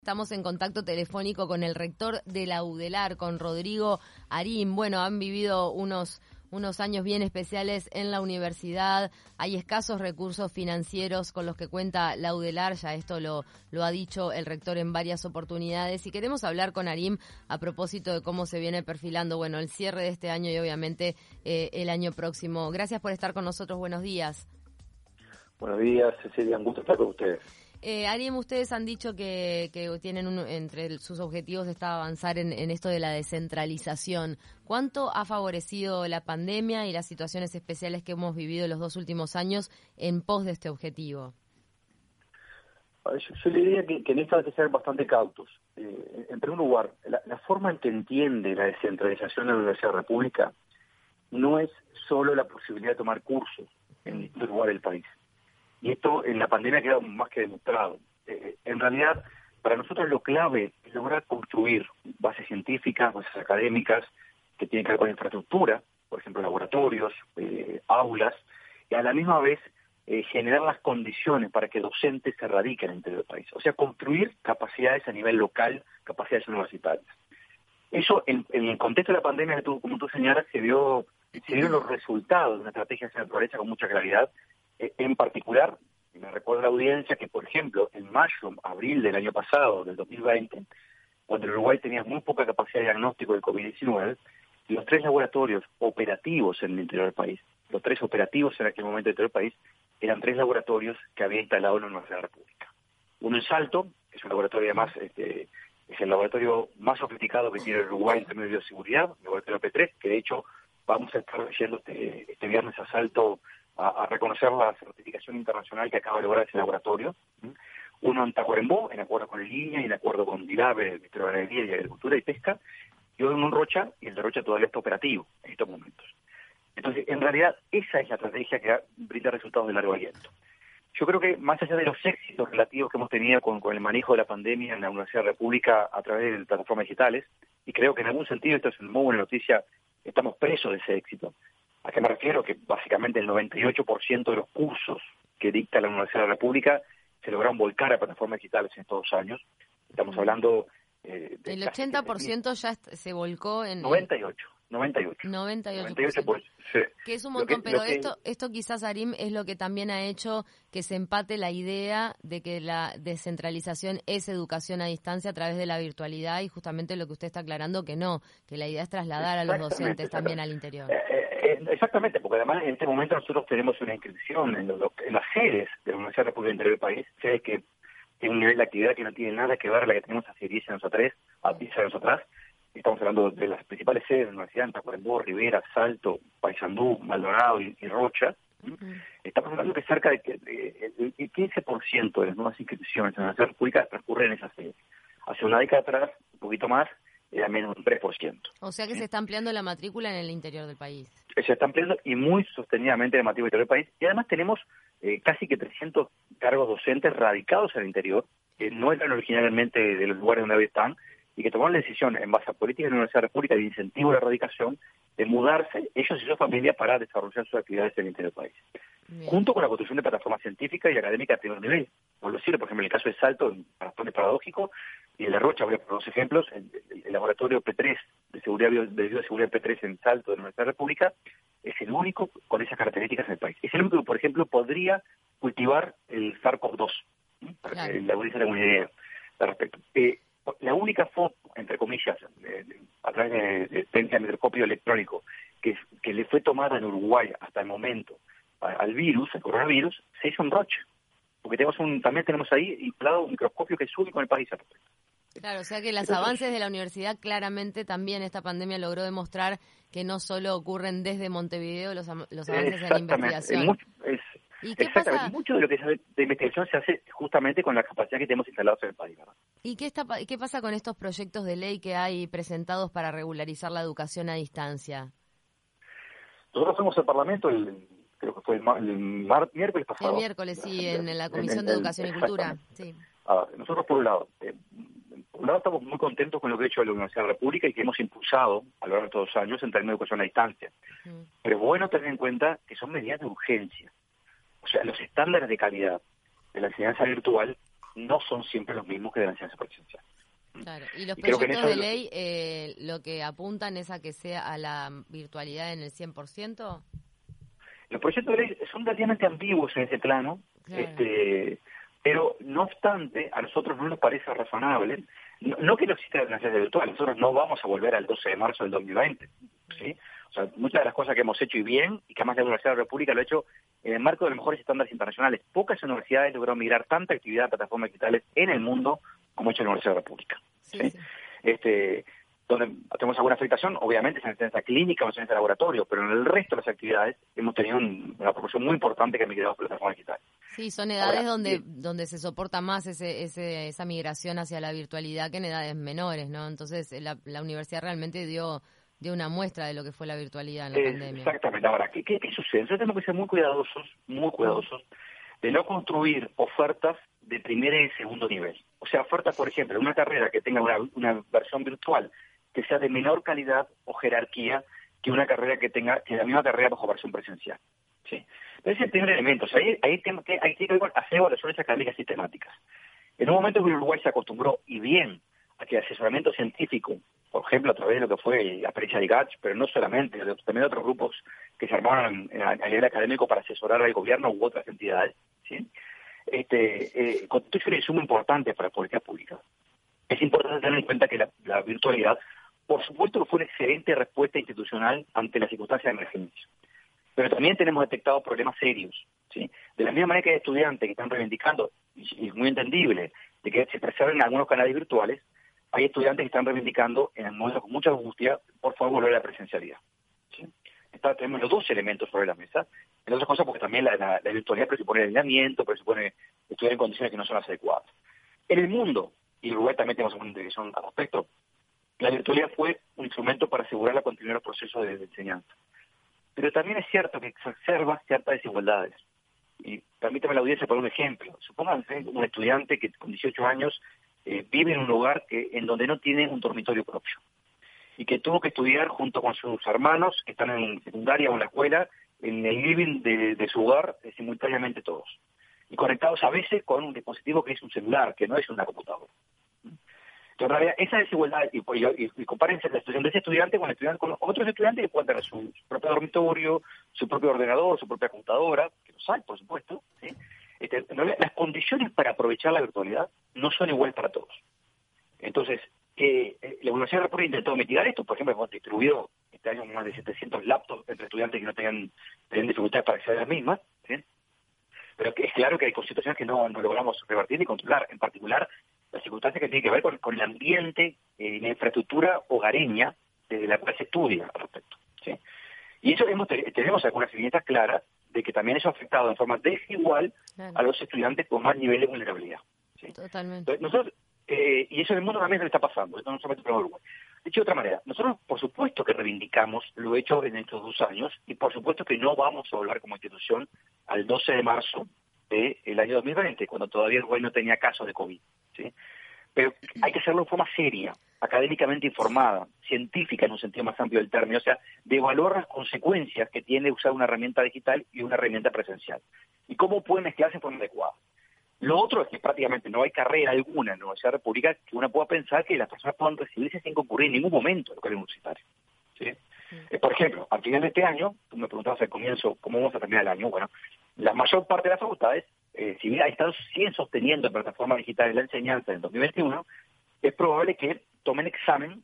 Estamos en contacto telefónico con el rector de la UDELAR, con Rodrigo Arim. Bueno, han vivido unos años bien especiales en la universidad. Hay escasos recursos financieros con los que cuenta la UDELAR, ya esto lo ha dicho el rector en varias oportunidades. Y queremos hablar con Arim a propósito de cómo se viene perfilando, bueno, el cierre de este año y obviamente el año próximo. Gracias por estar con nosotros. Buenos días. Buenos días, Cecilia. Un gusto estar con ustedes. Arim, ustedes han dicho que tienen entre sus objetivos está avanzar en esto de la descentralización. ¿Cuánto ha favorecido la pandemia y las situaciones especiales que hemos vivido los 2 últimos años en pos de este objetivo? Yo le diría que en esto hay que ser bastante cautos. En primer lugar, la forma en que entiende la descentralización de la Universidad de la República no es solo la posibilidad de tomar cursos en distintos lugares del país. Y esto en la pandemia ha quedado más que demostrado. En realidad, para nosotros lo clave es lograr construir bases científicas, bases académicas, que tienen que ver con infraestructura, por ejemplo, laboratorios, aulas, y a la misma vez generar las condiciones para que docentes se radiquen en el interior del país. O sea, construir capacidades a nivel local, capacidades universitarias. Eso, en el contexto de la pandemia, como tú señalas, se vieron los resultados de una estrategia de naturaleza con mucha claridad. En particular, me recuerda la audiencia que, por ejemplo, en mayo, abril del año pasado, del 2020, cuando el Uruguay tenía muy poca capacidad de diagnóstico del COVID-19, los 3 laboratorios operativos en el interior del país, los 3 operativos en aquel momento dentro del país, eran 3 laboratorios que había instalado la Universidad de la República. Uno en Salto, que es un laboratorio además, es el laboratorio más sofisticado que tiene el Uruguay en términos de bioseguridad, el laboratorio P3, que de hecho vamos a estar yendo este viernes a Salto a reconocer la certificación internacional que acaba de lograr ese laboratorio. Uno en Tacuarembó, en acuerdo con el INEA y en acuerdo con DILABE, el Ministerio de Ganadería y Agricultura y Pesca, y otro en Rocha, y el de Rocha todavía está operativo en estos momentos. Entonces, en realidad, esa es la estrategia que brinda resultados de largo aliento. Yo creo que más allá de los éxitos relativos que hemos tenido con el manejo de la pandemia en la Universidad de la República a través de plataformas digitales, y creo que en algún sentido esto es una muy buena noticia, estamos presos de ese éxito. ¿A qué me refiero? Que básicamente el 98% de los cursos que dicta la Universidad de la República se lograron volcar a plataformas digitales en estos 2 años. Estamos hablando de el 80% ya se volcó en... 98%. Pues, sí. Que es un montón, pero esto quizás, Arim, es lo que también ha hecho que se empate la idea de que la descentralización es educación a distancia a través de la virtualidad y justamente lo que usted está aclarando que no, que la idea es trasladar a los docentes también al interior. Exactamente, porque además en este momento nosotros tenemos una inscripción en las sedes de la Universidad de la República del Interior del país, sedes que tienen un nivel de actividad que no tiene nada que ver a la que tenemos hace 10 años atrás. Estamos hablando de las principales sedes de la universidad, en Tacuarembó, Rivera, Salto, Paysandú, Maldonado y Rocha. Estamos hablando que cerca de el 15% de las nuevas inscripciones en la Universidad República transcurren en esas sedes. Hace una década atrás, un poquito más, era menos de un 3%. O sea que se está ampliando la matrícula en el interior del país. Se está ampliando y muy sostenidamente la matrícula del interior del país. Y además tenemos casi que 300 cargos docentes radicados en el interior, que no eran originalmente de los lugares donde están, y que tomaron la decisión en base a políticas de la Universidad de la República de incentivo a la erradicación, de mudarse ellos y su familia para desarrollar sus actividades en el interior del país. Bien. Junto con la construcción de plataformas científicas y académicas de primer nivel. Por decirlo, por ejemplo, en el caso de Salto, para es paradójico, y en la Rocha, voy a poner 2 ejemplos, el laboratorio P3 de bioseguridad P3 en Salto de la Universidad de la República es el único con esas características en el país. Es el único que, por ejemplo, podría cultivar el SARS-CoV-2, para claro, que la audiencia tenga una idea al respecto. La única foto, entre comillas, a través de microscopio electrónico, que le fue tomada en Uruguay hasta el momento al virus, al coronavirus, se hizo en Rocha. Porque también tenemos ahí instalado un microscopio que es único en el país. Claro, o sea que los avances de la universidad, claramente también esta pandemia logró demostrar que no solo ocurren desde Montevideo los avances en la investigación. ¿Y qué pasa? Mucho de lo que se hace de investigación se hace justamente con la capacidad que tenemos instalados en el país, ¿verdad? ¿Y qué pasa con estos proyectos de ley que hay presentados para regularizar la educación a distancia? Nosotros fuimos al Parlamento, creo que fue el miércoles pasado. El miércoles, sí, en la Comisión de Educación y Cultura. Sí. Nosotros, por un lado, estamos muy contentos con lo que ha hecho la Universidad de la República y que hemos impulsado a lo largo de estos 2 años en términos de educación a distancia. Pero es bueno tener en cuenta que son medidas de urgencia. O sea, los estándares de calidad de la enseñanza virtual no son siempre los mismos que de la enseñanza presencial. Claro. ¿Y los creo que proyectos de ley lo que apuntan es a que sea a la virtualidad en el 100%? Los proyectos de ley son relativamente ambiguos en ese plano, Claro. Pero no obstante, a nosotros no nos parece razonable, no que no exista la enseñanza virtual, nosotros no vamos a volver al 12 de marzo del 2020, ¿sí? O sea, muchas de las cosas que hemos hecho y bien, y que además la Universidad de la República lo ha hecho en el marco de los mejores estándares internacionales. Pocas universidades lograron migrar tanta actividad a plataformas digitales en el mundo como ha hecho la Universidad de la República. Sí. ¿Sí? Donde tenemos alguna afectación, obviamente es en la enseñanza clínica o en la enseñanza de laboratorio, pero en el resto de las actividades hemos tenido una proporción muy importante que ha migrado a plataformas digitales. Sí, son edades donde se soporta más esa migración hacia la virtualidad que en edades menores, ¿no? Entonces la universidad realmente dio una muestra de lo que fue la virtualidad en la pandemia. Exactamente. Ahora, ¿qué sucede? Nosotros tenemos que ser muy cuidadosos de no construir ofertas de primer y segundo nivel. O sea, ofertas, por ejemplo, de una carrera que tenga una versión virtual que sea de menor calidad o jerarquía que una carrera que la misma carrera bajo versión presencial. ¿Sí? Ese es el primer elemento. O sea, ahí tiene que hacer evaluaciones académicas sistemáticas. En un momento en que Uruguay se acostumbró, y bien, a que el asesoramiento científico, por ejemplo, a través de lo que fue la experiencia de GATS, pero no solamente, también de otros grupos que se armaron a nivel académico para asesorar al gobierno u otras entidades, ¿sí? Constituye un insumo importante para la política pública. Es importante tener en cuenta que la virtualidad, por supuesto que fue una excelente respuesta institucional ante las circunstancias de emergencia. Pero también tenemos detectado problemas serios, ¿sí? De la misma manera que hay estudiantes que están reivindicando, y es muy entendible, de que se preserven algunos canales virtuales, hay estudiantes que están reivindicando en el momento con mucha angustia, por favor, volver a la presencialidad. ¿Sí? Tenemos los dos elementos sobre la mesa, en otras cosas porque también la virtualidad presupone aislamiento, presupone estudiar en condiciones que no son las adecuadas. En el mundo, y en Uruguay también tenemos una intervención al respecto, la virtualidad fue un instrumento para asegurar la continuidad de los procesos de enseñanza. Pero también es cierto que exacerba ciertas desigualdades. Y permítame la audiencia poner un ejemplo. Supónganse un estudiante que con 18 años vive en un lugar en donde no tiene un dormitorio propio y que tuvo que estudiar junto con sus hermanos que están en secundaria o en la escuela, en el living de su hogar, simultáneamente todos. Y conectados a veces con un dispositivo que es un celular, que no es una computadora. Entonces, en realidad, esa desigualdad, y compárense la situación de ese estudiante con otros estudiantes que pueden tener su propio dormitorio, su propio ordenador, su propia computadora, que los hay, por supuesto, ¿sí? En realidad, las condiciones para aprovechar la virtualidad no son iguales para todos. Entonces, la Universidad de la República intentó mitigar esto. Por ejemplo, hemos distribuido este año más de 700 laptops entre estudiantes que no tenían dificultades para acceder a las mismas, ¿sí? Pero es claro que hay situaciones que no logramos revertir ni controlar, en particular las circunstancias que tienen que ver con el ambiente y la infraestructura hogareña desde la cual se estudia al respecto, ¿sí? Y eso tenemos algunas evidencias claras de que también eso ha afectado de forma desigual a los estudiantes con más niveles de vulnerabilidad, ¿sí? Totalmente. Entonces, nosotros, y eso en el mundo también se le está pasando, esto no solamente para Uruguay. Dicho de otra manera, nosotros por supuesto que reivindicamos lo hecho en estos 2 años y por supuesto que no vamos a volver como institución al 12 de marzo del año 2020, cuando todavía Uruguay no tenía casos de COVID, ¿sí? Pero hay que hacerlo de forma seria, académicamente informada, científica en un sentido más amplio del término, o sea, de evaluar las consecuencias que tiene usar una herramienta digital y una herramienta presencial, y cómo pueden mezclarse de forma adecuada. Lo otro es que prácticamente no hay carrera alguna en la Universidad República que uno pueda pensar que las personas puedan recibirse sin concurrir en ningún momento a lo que es universitario, ¿sí? Por ejemplo, al final de este año, tú me preguntabas al comienzo cómo vamos a terminar el año. Bueno, la mayor parte de las facultades, si bien siguen sosteniendo en plataformas digitales la enseñanza en el 2021, es probable que tomen examen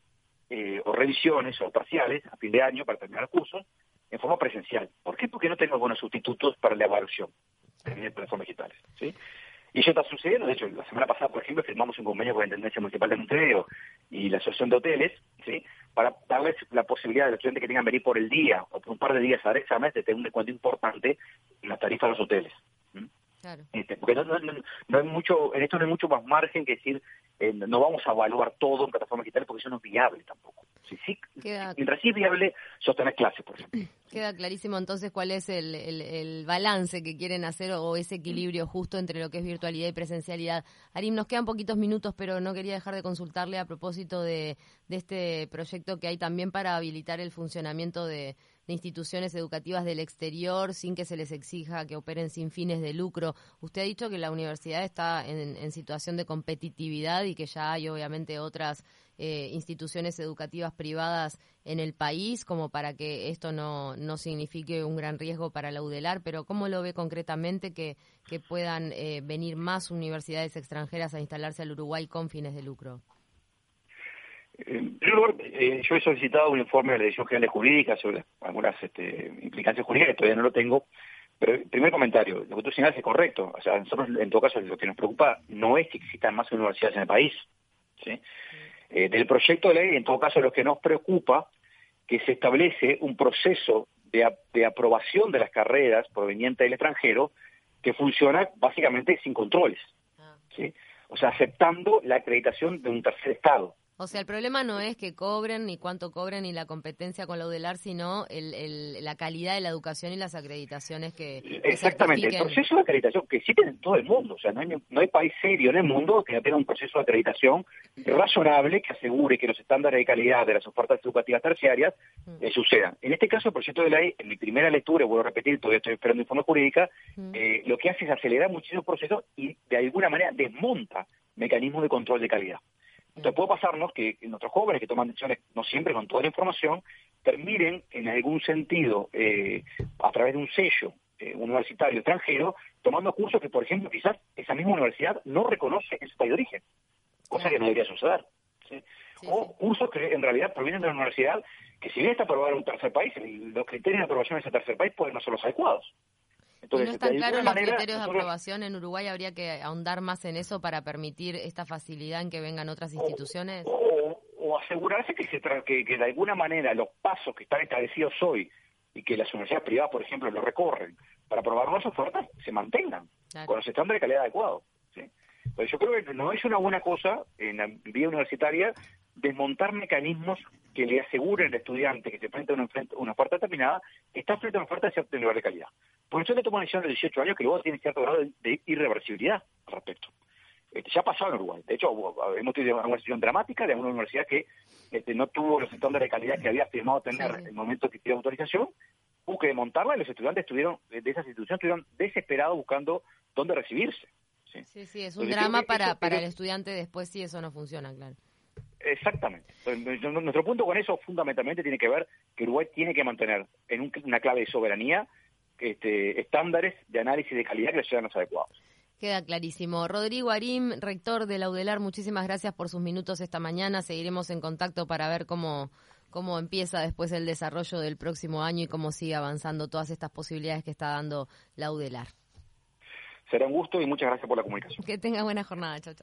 o revisiones o parciales a fin de año para terminar los cursos en forma presencial. ¿Por qué? Porque no tenemos buenos sustitutos para la evaluación en plataformas digitales, ¿sí? Y eso está sucediendo. De hecho, la semana pasada, por ejemplo, firmamos un convenio con la Intendencia Municipal de Montevideo y la Asociación de Hoteles, ¿sí?, para darles la posibilidad de los estudiantes que tengan que venir por el día o por un par de días a dar exámenes de tener un descuento importante en las tarifas de los hoteles. Claro. Porque no hay mucho, en esto no hay mucho más margen que decir, no vamos a evaluar todo en plataformas digitales porque eso no es viable tampoco. Mientras sí es viable sostener clases, por ejemplo. Queda clarísimo entonces cuál es el balance que quieren hacer o ese equilibrio justo entre lo que es virtualidad y presencialidad. Arim, nos quedan poquitos minutos, pero no quería dejar de consultarle a propósito de este proyecto que hay también para habilitar el funcionamiento de de instituciones educativas del exterior sin que se les exija que operen sin fines de lucro. Usted ha dicho que la universidad está en situación de competitividad y que ya hay obviamente otras instituciones educativas privadas en el país como para que esto no signifique un gran riesgo para la UDELAR, pero ¿cómo lo ve concretamente que puedan venir más universidades extranjeras a instalarse al Uruguay con fines de lucro? En primer lugar, yo he solicitado un informe de la Dirección General de Jurídica sobre algunas implicancias jurídicas, todavía no lo tengo, pero el primer comentario, lo que tú señalas es correcto. O sea, nosotros, en todo caso, lo que nos preocupa no es que existan más universidades en el país, ¿sí? Del proyecto de ley, en todo caso, lo que nos preocupa que se establece un proceso de aprobación de las carreras provenientes del extranjero que funciona básicamente sin controles, ¿sí? O sea, aceptando la acreditación de un tercer estado. O sea, el problema no es que cobren, ni cuánto cobren, ni la competencia con la UDELAR, sino la calidad de la educación y las acreditaciones que exactamente, el proceso de acreditación que existe en todo el mundo. O sea, no hay país serio en el mundo que no tenga un proceso de acreditación razonable que asegure que los estándares de calidad de las ofertas educativas terciarias sucedan. En este caso, el proyecto de ley, en mi primera lectura, vuelvo a repetir, todavía estoy esperando informe jurídica, lo que hace es acelerar muchísimo el proceso y de alguna manera desmonta mecanismos de control de calidad. Entonces puede pasarnos que nuestros jóvenes que toman decisiones, no siempre con toda la información, terminen en algún sentido, a través de un sello universitario extranjero, tomando cursos que, por ejemplo, quizás esa misma universidad no reconoce en su país de origen, cosa que no debería suceder, ¿sí? O cursos que en realidad provienen de la universidad, que si bien está aprobada en un tercer país, los criterios de aprobación de ese tercer país pueden no ser los adecuados. Entonces, y no están claros los criterios de aprobación en Uruguay, ¿habría que ahondar más en eso para permitir esta facilidad en que vengan otras instituciones? O asegurarse que de alguna manera los pasos que están establecidos hoy y que las universidades privadas, por ejemplo, lo recorren para aprobar nuevas ofertas, se mantengan con los estándares de calidad adecuados, ¿sí? Pues yo creo que no es una buena cosa en la vía universitaria desmontar mecanismos que le aseguren al estudiante que se enfrenta a una oferta determinada que está frente a una oferta de cierto nivel de calidad. Por eso le toma una decisión de 18 años que luego tiene cierto grado de irreversibilidad al respecto. Ya ha pasado en Uruguay. De hecho, hemos tenido una situación dramática de una universidad que no tuvo los estándares de calidad que había afirmado tener en el momento que pidió autorización, hubo que desmontarla y los estudiantes de esas instituciones estuvieron desesperados buscando dónde recibirse. Sí, es un drama para el estudiante después si eso no funciona, claro. Exactamente. Entonces, nuestro punto con eso fundamentalmente tiene que ver que Uruguay tiene que mantener en una clave de soberanía estándares de análisis de calidad que sean los adecuados. Queda clarísimo. Rodrigo Arim, rector de la UDELAR, muchísimas gracias por sus minutos esta mañana. Seguiremos en contacto para ver cómo empieza después el desarrollo del próximo año y cómo sigue avanzando todas estas posibilidades que está dando la UDELAR. Será un gusto y muchas gracias por la comunicación. Que tenga buena jornada. Chau, chau.